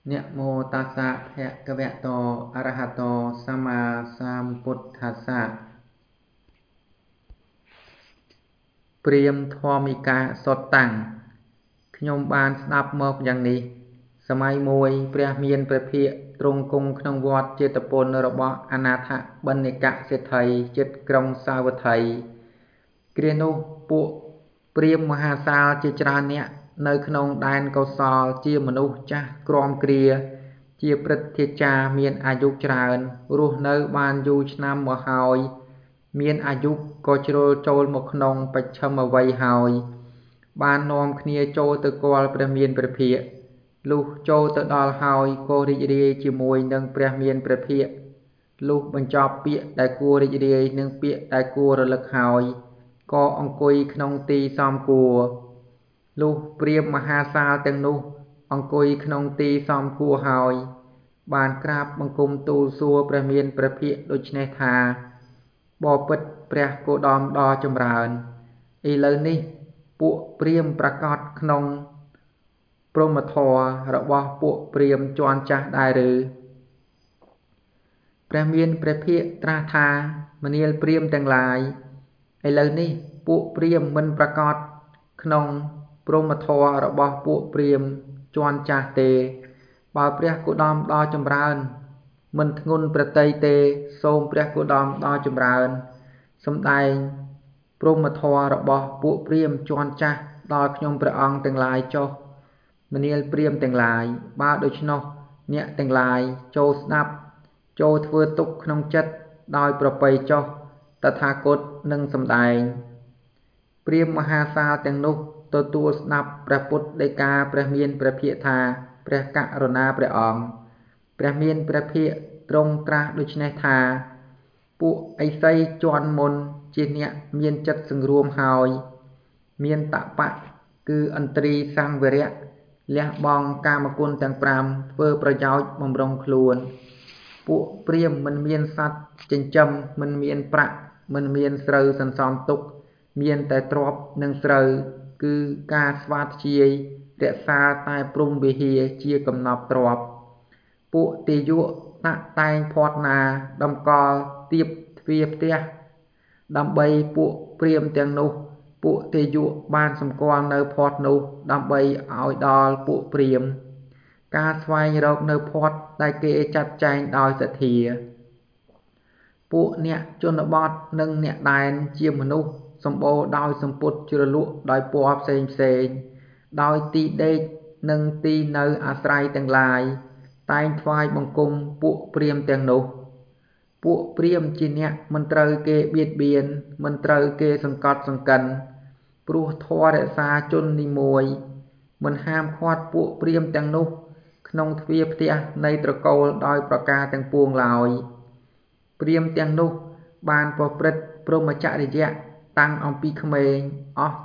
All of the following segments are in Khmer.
นะโมตัสสะภะคะวะโตอะระหะโตสัมมาสัมพุทธัสสะព្រាហ្មណ៍ធម្មិកាសុទ្ធតាំងខ្ញុំបានស្ដាប់មកយ៉ាងនេះសម័យមួយព្រះមានព្រះភិក្ខទ្រង់គង់ក្នុងវត្តចេតពុនរបស់អនាថបណ្ឌិកសេដ្ឋីជិតក្រុងសាវត្ថីគ្រានោះពួកព្រាហ្មណ៍មហាសាលជាច្រើននាក់នៅក្នុងដែនកោសលជាមនុស្សចាស់គ្រាំគ្រាជាព្រឹទ្ធាចារ្យមានអាយុច្រើនរស់នៅបានយូរឆ្នាំមកហើយមានអាយុក៏ជ្រុលចូលមកក្នុងបច្ឆិមវ័យហើយបាននាំគ្នាចូលទៅគាល់ព្រះមានព្រះភិក្ខលុះចូលទៅដល់ហើយក៏រីករាយជាមួយនឹងព្រះមានព្រះភិក្ខលុះបញ្ចប់ពាក្យដែលគួររីករាយនិងពាក្យដែលគួររលឹកហើយក៏អង្គុយក្នុងទីសមគួរលុះព្រាហ្មណ៍មហាសាលទាំងនោះអង្គុយក្នុងទីសមគួរហើយបានក្រាបបង្គំទូលសួរព្រះមានព្រះភិក្ខដូច្នេះថាបបិទ្ធព្រះគោតមដ៏ចម្រើនឥឡូវនេះពួកព្រាហ្មណ៍ប្រកាសក្នុងព្រហ្មធម៌របស់ពួកព្រាហ្មណ៍ជាន់ចាស់ដែរឬព្រះមានព្រះភិក្ខត្រាស់ថាមនាលព្រាហ្មណ៍ទាំងឡាយឥឡូវនេះពួកព្រាហ្មណ៍មិនប្រកាសក្នុងព្រហ្មធម៌របស់ពួកព្រាហ្មណ៍ជាន់ចាស់ទេបើព្រះគោតមដ៏ចម្រើនមិនធ្ងន់ប្រតិយទេសូមព្រះគោតមដ៏ចម្រើនសម្ដែងព្រហ្មធម៌របស់ពួកព្រាហ្មណ៍ជាន់ចាស់ដល់ខ្ញុំព្រះអង្គទាំងឡាយចុះមនាលព្រាហ្មណ៍ទាំងឡាយបើដូច្នោះអ្នកទាំងឡាយចូលស្ដាប់ចូលធ្វើទុកក្នុងចិត្តដោយប្រពៃចុះតថាគតនឹងសម្ដែងព្រាហ្មណ៍មហាសាលទាំងនោះទទួលស្ដាប់ព្រះពុទ្ធដីកាព្រះមានព្រះភិក្ខថាព្រះករុណាព្រះអង្គព្រះមានព្រះភិក្ខទ្រង់ត្រាស់ដូច្នេះថាពួកឥសីជាន់មុនជាអ្នកមានចិត្តសង្រួមហើយមានតបៈគឺឥន្ទ្រីសង្វរៈលះបង់កាមគុណទាំង5ធ្វើប្រយោជន៍បំរុងខ្លួនពួកព្រាហ្មណ៍មិនមានសត្វចិញ្ចឹមមិនមានប្រាក់មិនមានស្រូវសន្សំទុកមានតែទ្រព្យនិងស្រូវគឺការស្វាធ្យាយរក្សាតែព្រំវិហារជាកំណប់ទ្រព្យពួកទេយុតាក់តែងផាត់ណាតម្កល់ទៀបទ្វារផ្ទះដើម្បីពួកព្រាហ្មណ៍ទាំងនោះពួកទេយុបានសម្គាល់នៅផាត់នោះដើម្បីឲ្យដល់ពួកព្រាហ្មណ៍ការស្វែងរកនៅផាត់ដែលគេចាត់ចែងដោយសទ្ធាពួកអ្នកជនបទនិងអ្នកដែនជាមនុស្សសម្បូរដោយសម្ពុតជ្រលក់ដោយពណ៌ផ្សេងដោយទីដេកនិងទីនៅអាស្រ័យទាំងឡាយតែងថ្វាយបង្គំពួកព្រាហ្មណ៍ទាំងនោះពួកព្រាហ្មណ៍ជាអ្នកមិនត្រូវគេបៀតបៀនមិនត្រូវគេសង្កត់សង្កិនព្រោះធម៌រក្សាជននីមួយមិនហាមឃាត់ពួកព្រាហ្មណ៍ទាំងនោះក្នុងទ្វារផ្ទះនៃត្រកូលដោយប្រការទាំងពួងឡើយព្រាហ្មណ៍ទាំងនោះបានប្រព្រឹត្តព្រហ្មចរិយៈតាំងអំពីក្មេងអស់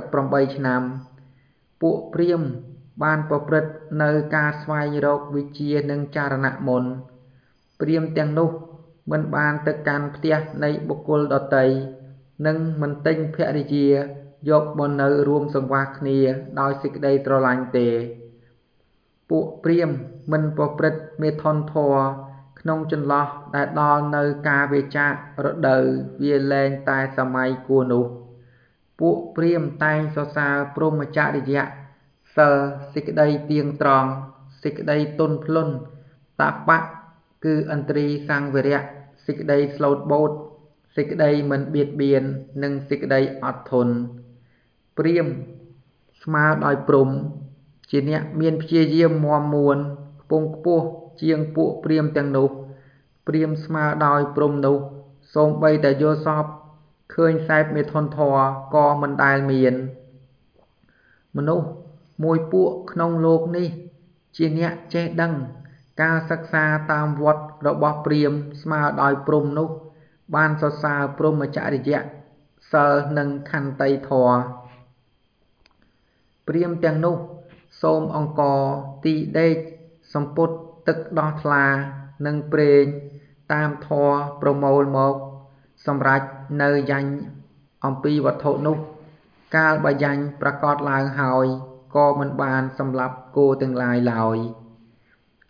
48ឆ្នាំពួកព្រាហ្មណ៍បានប្រព្រឹត្តនៅការស្វែងរកវិជ្ជានិងចរណៈមន្តព្រាហ្មណ៍ទាំងនោះមិនបានទៅកាន់ផ្ទះនៃបុគ្គលដទៃនិងមិនទិញភរិយាយកមកនៅរួមសង្វាសគ្នាដោយសេចក្តីស្រឡាញ់ទេពួកព្រាហ្មណ៍មិនប្រព្រឹត្តមេថុនធម៌ក្នុងចន្លោះដែលដល់នៅការវេចាករដូវវាលែងតែសម័យគួរនោះពួកព្រាហ្មណ៍តែងសរសើរព្រហ្មចរិយៈសិលសេចក្តីទៀងត្រង់សេចក្តីទន់ភ្លន់តបៈគឺឥន្ទ្រីសង្វរៈសេចក្តីស្លូតបូតសេចក្តីមិនបៀតបៀននិងសេចក្តីអត់ធន់ព្រាហ្មណ៍ស្មើដោយព្រហ្មជាអ្នកមានព្យាយាមមាំមួនខ្ពង់ខ្ពស់ជាងពួកព្រាហ្មណ៍ទាំងនោះព្រាហ្មណ៍ស្មើដោយព្រហ្មនោះសូម្បីតែយល់សប្តិឃើញសេពមេថុនធម៌ក៏មិនដែលមានមនុស្សមួយពួកក្នុងលោកនេះជាអ្នកចេះដឹងការសិក្សាតាមវត្តរបស់ព្រាហ្មណ៍ស្មើដោយព្រហ្មនោះបានសរសើរព្រហ្មចរិយៈសិលនិងខន្តីធម៌ព្រាហ្មណ៍ទាំងនោះសូមអង្គទីដេកសម្ពុតទឹកដោះថ្លានិងប្រេងតាមធម៌ប្រមូលមកសម្រេចនៅយ៉ាញ់អំពីវត្ថុនោះកាលបើយ៉ាញ់ប្រកាសឡើងហើយក៏មិនបានសម្លាប់គោទាំងឡាយឡើយ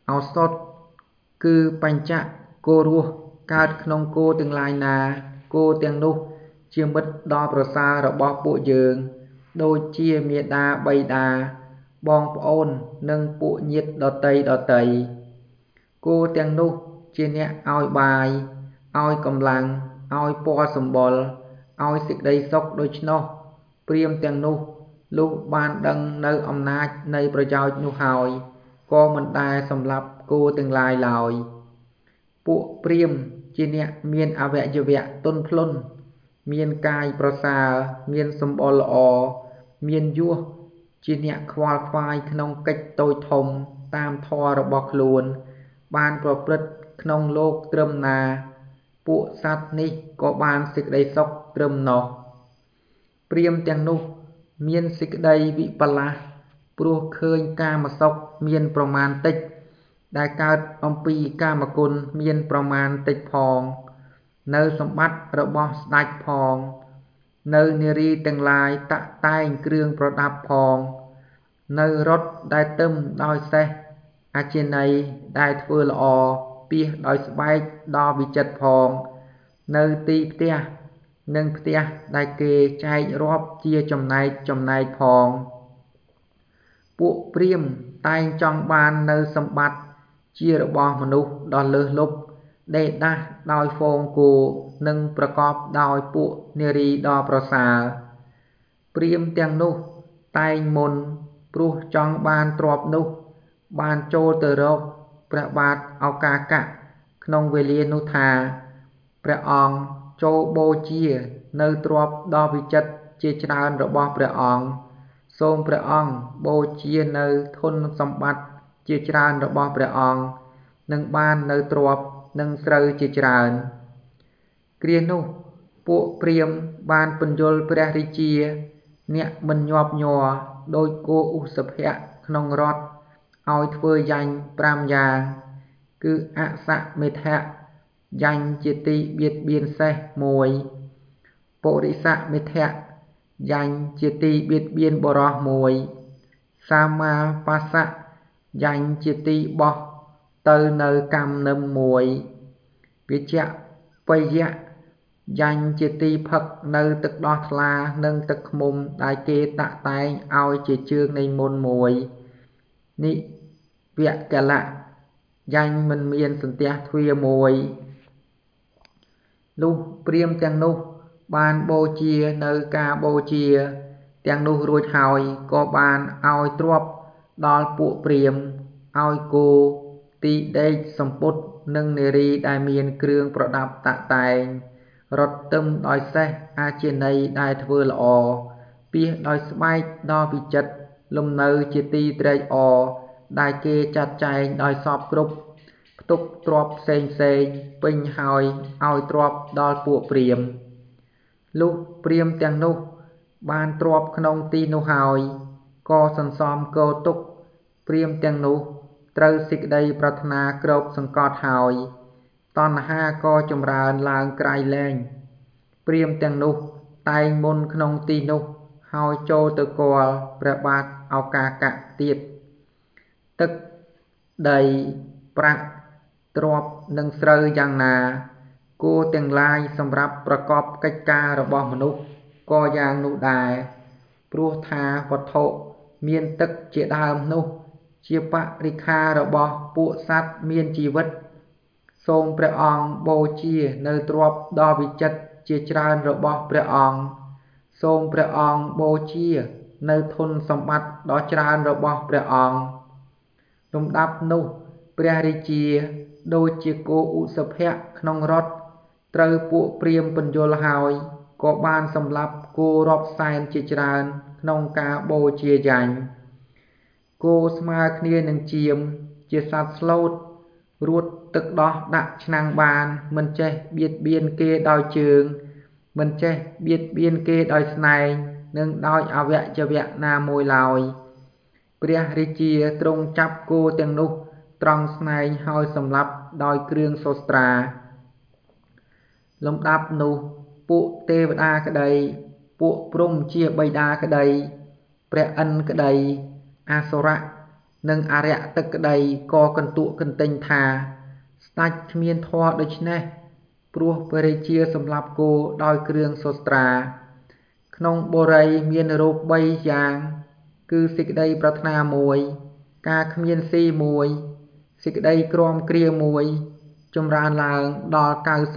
ឱសថគឺបញ្ចៈគោរស់កើតក្នុងគោទាំងឡាយណាគោទាំងនោះជាមិត្តដ៏ប្រសើររបស់ពួកយើងដូចជាមាតាបិតាបងប្អូននិងពួកញាតិដទៃគោទាំងនោះជាអ្នកឲ្យបាយឲ្យកម្លាំងឲ្យពណ៌សម្បុរឲ្យសេចក្តីសុខដូច្នោះព្រាហ្មណ៍ទាំងនោះលុះបានដឹងនៅអំណាចនៃប្រយោជន៍នោះហើយក៏មិនដែលសម្លាប់គោទាំងឡាយឡើយពួកព្រាហ្មណ៍ជាអ្នកមានអវយវៈទន់ភ្លន់មានកាយប្រសើរមានសម្បុរល្អមានយសជាអ្នកខ្វល់ខ្វាយក្នុងកិច្ចតូចធំតាមធម៌របស់ខ្លួនបានប្រព្រឹត្តក្នុងលោកត្រឹមណាពួកសត្វនេះក៏បានសេចក្តីសុខត្រឹមនោះព្រាហ្មណ៍ទាំងនោះមានសេចក្តីវិបលាសព្រោះឃើញកាមសុខមានប្រមាណតិចដែលកើតអំពីកាមគុណមានប្រមាណតិចផងនៅសម្បត្តិរបស់ស្ដេចផងនៅនារីទាំងឡាយតាក់តែងគ្រឿងប្រដាប់ផងនៅរថដែលទឹមដោយសេះអជនេយ្យដែលធ្វើល្អពាសដោយស្បែកដ៏វិចិត្រផងនៅទីផ្ទះនិងផ្ទះដែលគេចែករាប់ជាចំណែកផងពួកព្រាហ្មណ៍តែងចង់បាននៅសម្បត្តិជារបស់មនុស្សដ៏លើសលប់ដេកដាស់ដោយហ្វូងគោនិងប្រកបដោយពួកនារីដ៏ប្រសើរព្រាហ្មណ៍ទាំងនោះតែងមុនព្រោះចង់បានទ្រព្យនោះបានចូលទៅរកព្រះបាទឱកាកៈក្នុងវេលានោះថាព្រះអង្គចូលបូជានៅទ្រព្យដ៏វិចិត្រជាច្រើនរបស់ព្រះអង្គសូមព្រះអង្គបូជានៅធនសម្បត្តិជាច្រើនរបស់ព្រះអង្គនឹងបាននៅទ្រព្យនិងស្រូវជាច្រើនគ្រានោះពួកព្រាហ្មណ៍បានពន្យល់ព្រះរាជាអ្នកមិនញាប់ញ័រដោយគោឧសភៈក្នុងរថឲ្យធ្វើយ៉ាញ់5យ៉ាងគឺអសមេធៈយ៉ាញ់ជាទីបៀតបៀនសេះ1ពុរិសមេធៈយ៉ាញ់ជាទីបៀតបៀនបុរស1សាមាបស្សៈយ៉ាញ់ជាទីបោះទៅនៅកម្មនឹម1វិជ្ជបយៈយ៉ាញ់ជាទីផឹកនៅទឹកដោះថ្លានិងទឹកឃ្មុំដែលគេតាក់តែងឲ្យជាជើងនៃមុន1និវកលៈយ៉ាញ់មិនមានសន្ទះទ្វារ1លុះព្រាហ្មណ៍ទាំងនោះបានបូជានៅការបូជាទាំងនោះរួចហើយក៏បានឲ្យទ្រព្យដល់ពួកព្រាហ្មណ៍ឲ្យគោទីដេកសំពត់និងនារីដែលមានគ្រឿងប្រដាប់តាក់តែងរថទឹមដោយសេះអាជនេយ្យដែលធ្វើល្អពាសដោយស្បែកដ៏វិចិត្រលំនៅជាទីត្រេកអរដែលគេចាត់ចែងដោយសពគ្រប់ផ្ទុកទ្រព្យផ្សេងពេញហើយឲ្យទ្រព្យដល់ពួកព្រាហ្មណ៍លុះព្រាហ្មណ៍ទាំងនោះបានទ្រព្យក្នុងទីនោះហើយក៏សន្សំគរទុកព្រាហ្មណ៍ទាំងនោះត្រូវសេចក្តីប្រាថ្នាគ្របសង្កត់ហើយតណ្ហាក៏ចម្រើនឡើងក្រៃលែងព្រាហ្មណ៍ទាំងនោះតែងមុនក្នុងទីនោះហើយចូលទៅគាល់ព្រះបាទឱកាកៈទៀតទឹកដីប្រាក់ទ្រព្យនិងស្រូវយ៉ាងណាគួរទាំងឡាយសម្រាប់ប្រកបកិច្ចការរបស់មនុស្សក៏យ៉ាងនោះដែរព្រោះថាវត្ថុមានទឹកជាដើមនោះជាបរិក្ខាររបស់ពួកសត្វមានជីវិតសូមព្រះអង្គបូជានៅទ្រព្យដ៏វិចិត្រជាច្រើនរបស់ព្រះអង្គសូមព្រះអង្គបូជានៅធនសម្បត្តិដ៏ច្រើនរបស់ព្រះអង្គលំដាប់នោះព្រះរាជាដូចជាគោឧសភៈក្នុងរថត្រូវពួកព្រាហ្មណ៍ពន្យល់ហើយក៏បានសម្លាប់គោរាប់សែនជាច្រើនក្នុងការបូជាយ៉ាញ់គោស្មើគ្នានឹងជាមជាសត្វស្លូតរួតទឹកដោះដាក់ឆ្នាំងបានមិនចេះបៀតបៀនគេដោយជើងមិនចេះបៀតបៀនគេដោយស្នែងនិងដោយអវយវៈណាមួយឡើយព្រះរាជាទ្រង់ចាប់គោទាំងនោះត្រង់ស្នែងហើយសម្លាប់ដោយគ្រឿងសូស្ត្រាលំដាប់នោះពួកទេវតាក្តីពួកព្រហ្មជាបិតាក្តីព្រះឥន្ទក្តីអសុរៈនិងអរិយទឹកក្តីក៏កន្ទក់កន្ទែងថាស្ដេចគ្មានធម៌ដូច្នេះព្រោះព្រះរាជាសម្លាប់គោដោយគ្រឿងសស្ត្រាក្នុងបុរីមានរោគ3យ៉ាងគឺសេចក្តីប្រាថ្នា1ការគ្មានស៊ី1សេចក្តីក្រំគ្រា1ចម្រើនឡើងដល់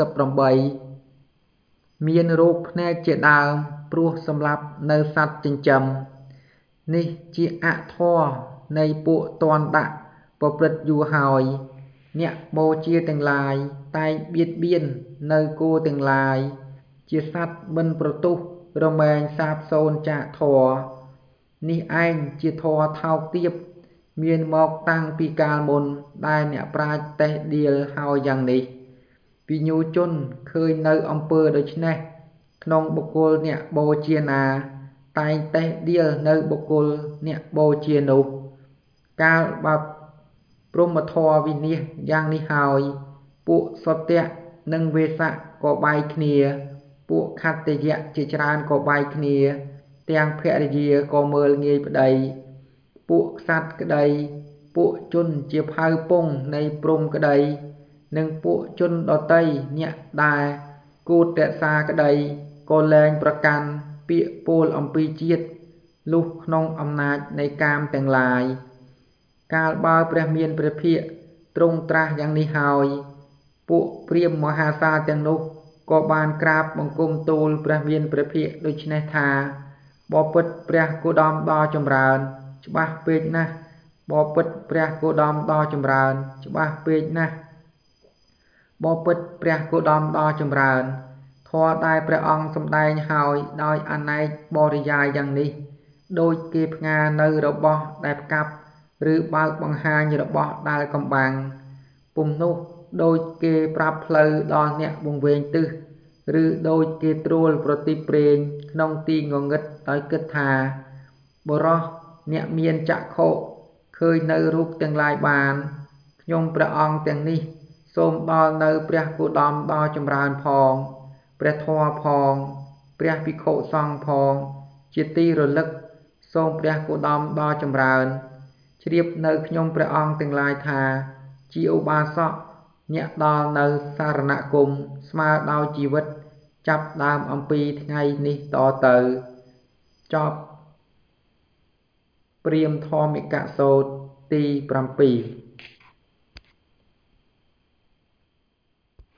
98មានរោគភ្នែកជាដើមព្រោះសម្លាប់នៅសត្វចិញ្ចឹមនេះជាអធម៌នៃពួកតន់ដាក់ប្រព្រឹត្តយូរហើយអ្នកបូជាទាំងឡាយតែងបៀតបៀននៅគោទាំងឡាយជាសត្វមិនប្រទោសរមែងសាបសូន្យចាកធម៌នេះឯងជាធម៌ថោកទាបមានមកតាំងពីកាលមុនដែលអ្នកប្រាជ្ញតេះដៀលហើយយ៉ាងនេះវិញ្ញូជនឃើញនៅអំពើដូច្នេះក្នុងបុគ្គលអ្នកបូជាណាតែងតេះដៀលនៅបុគ្គលអ្នកបូជានោះកាលបើព្រហ្មធម៌វិនិច្ឆ័យយ៉ាងនេះហើយពួកសុទ្ធៈនិងវេសៈក៏បែកគ្នាពួកខត្តយៈជាច្រើនក៏បែកគ្នាទាំងភរិយាក៏មើលងាយប្តីពួកក្សត្រក្តីពួកជនជាផៅពងនៃព្រហ្មក្តីនិងពួកជនដតីអ្នកដែលគូតរក្សាក្តីក៏លែងប្រកាន់ពាក្យពោលអំពីជាតិលុះក្នុងអំណាចនៃកាមទាំងឡាយកាលបើព្រះមានព្រះភិក្ខទ្រង់ត្រាស់យ៉ាងនេះហើយពួកព្រាហ្មណ៍មហាសាលទាំងនោះក៏បានក្រាបបង្គំទូលព្រះមានព្រះភិក្ខដូច្នេះថាបបិទ្ធព្រះគោតមដ៏ចម្រើនច្បាស់ពេកណាស់បបិទ្ធព្រះគោតមដ៏ចម្រើនច្បាស់ពេកណាស់បបិទ្ធព្រះគោតមដ៏ចម្រើនធម៌ដែលព្រះអង្គសម្ដែងហើយដោយអនេកបរិយាយយ៉ាងនេះដូចគេផ្ងានៅរបស់ដែលផ្កាប់ឬបើកបង្ហាញរបស់ដែលកំបាំងពុំនោះដូចគេប្រាប់ផ្លូវដល់អ្នកវង្វេងទិសឬដូចគេត្រួលប្រទីបព្រេងក្នុងទីងងឹតដោយគិតថាបុរសអ្នកមានចក្ខុឃើញនៅរូបទាំងឡាយបានខ្ញុំព្រះអង្គទាំងនេះសូមដល់នៅព្រះគោតមដ៏ចម្រើនផងព្រះធម៌ផងព្រះភិក្ខុសង្ឃផងជាទីរលឹកសូមព្រះគោតមដ៏ចម្រើនជ្រាបនៅខ្ញុំព្រះអង្គទាំងឡាយថាជាឧបាសកអ្នកដល់នៅសារណគមស្មើដោយជីវិតចាប់ដើមអំពីថ្ងៃនេះតទៅចប់ព្រាហ្មណ៍ធម្មិកសូត្រទី7